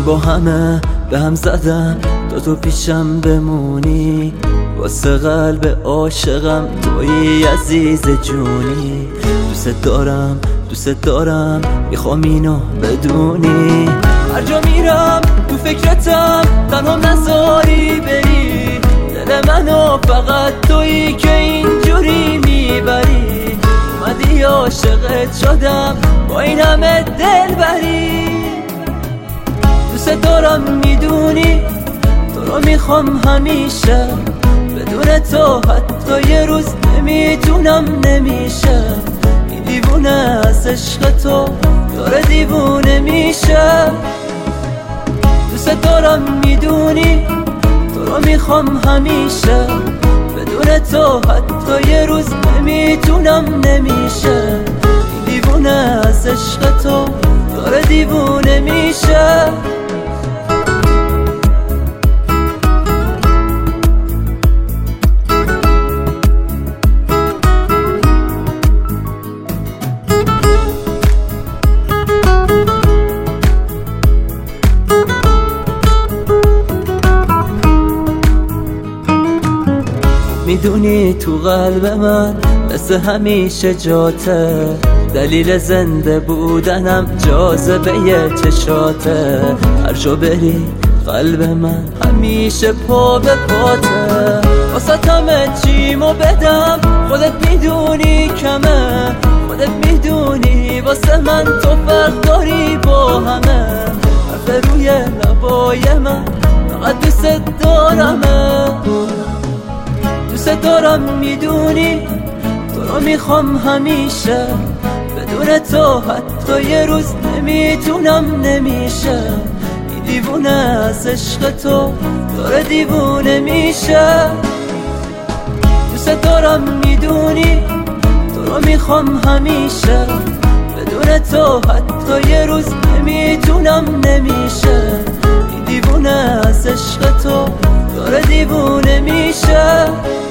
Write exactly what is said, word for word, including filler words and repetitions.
با همه به هم زدم تا تو پیشم بمونی، واسه قلب عاشقم توی عزیز جونی. دوست دارم دوست دارم میخوام اینو بدونی. هر جا میرم تو فکرتم تنها نذاری بری، دل منو فقط تویی که اینجوری میبری. اومدی عاشقت شدم با این همه دل بری. دوست دارم میدونی تو رو میخوام همیشه، بدون تو حتی یه روز نمیتونم نمیشه. این دیوونه از عشق تو داره دیوونه میشه. دوست دارم میدونی تو رو میخوام همیشه، بدون تو حتی یه روز نمیتونم نمیشه. این دیوونه از عشق تو داره دیوونه میشه. میدونی تو قلب من مثل همیشه جاته، دلیل زنده بودنم جاذبه چشاته. هر جا بری قلب من همیشه پا به پاته. واسه همه چیمو بدم خودت میدونی کمه، خودت میدونی واسه من تو فرق داری با همه. حرف روی لبای من فقط دوست دارمه. دوست دارم میدونی تو رو میخوام همیشه، بدون تو حتی یه روز نمیتونم نمیشه. این دیوونه از عشق تو داره دیوونه میشه. دوست دارم میدونی تو رو میخوام همیشه، بدون تو حتی یه روز نمیتونم نمیشه. این دیوونه از عشق تو داره دیوونه میشه.